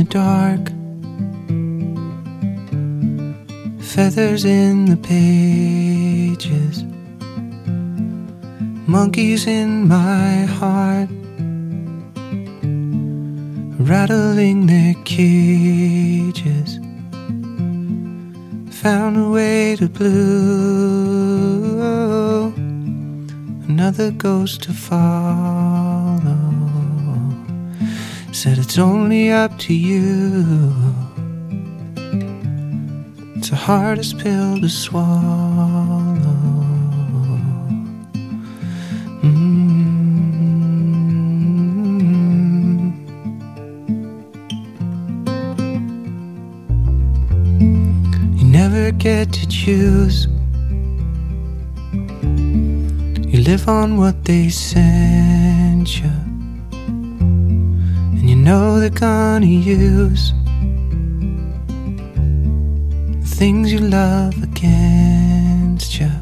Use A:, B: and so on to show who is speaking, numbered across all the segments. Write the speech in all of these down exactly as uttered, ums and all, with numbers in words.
A: dark, feathers in the pages, monkeys in my heart, rattling their cages. Found a way to blue, another ghost to follow. Said it's only up to you. It's the hardest pill to swallow. Mm. You never get to choose. You live on what they sent you, and you know they're gonna use the things you love against you.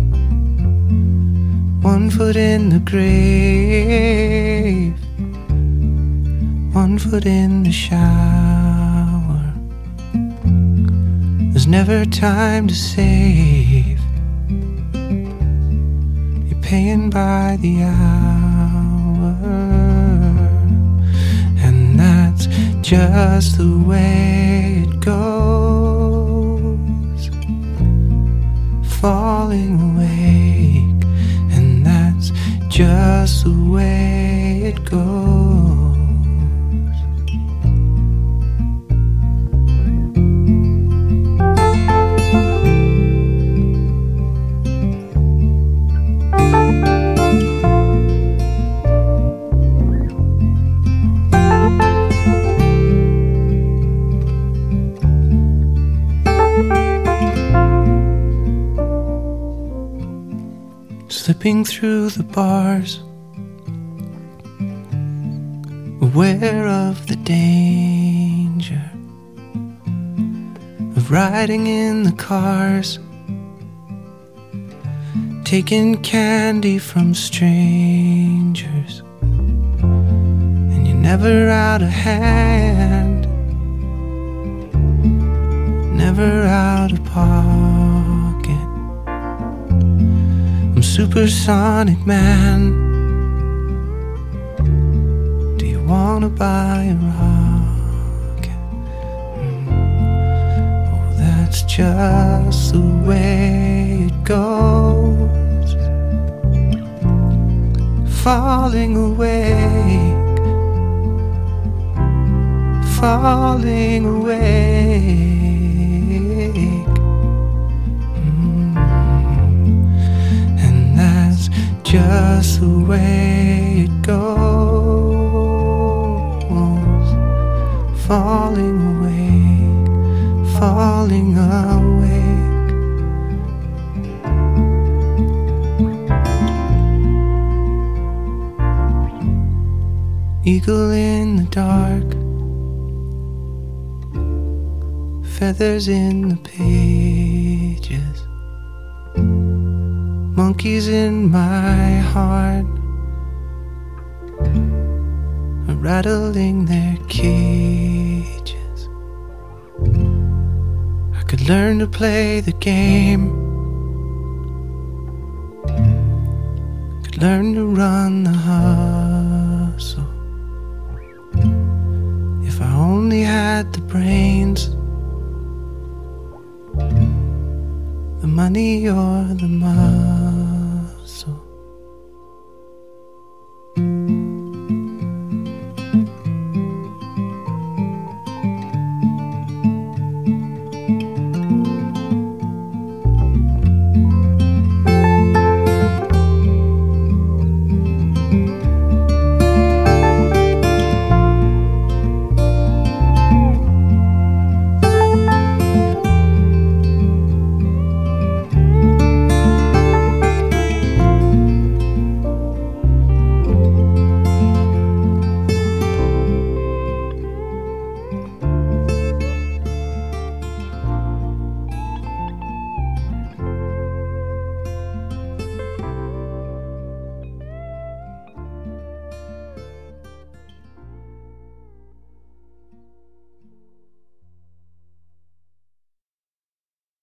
A: One foot in the grave, one foot in the shower. There's never time to save. You're paying by the hour, and that's just the way it goes. Falling awake, and that's just the way it goes. Slipping through the bars, aware of the danger of riding in the cars, taking candy from strangers, and you're never out of hand, never out of pocket. I'm supersonic man. Do you wanna buy a rocket? Mm. Oh, that's just the way it goes. Falling awake, falling awake. Just the way it goes. Falling awake, falling awake. Eagle in the dark, feathers in the pages, monkeys in my heart are rattling their cages. I could learn to play the game, could learn to run the hustle, if I only had the brains, the money or the muscle.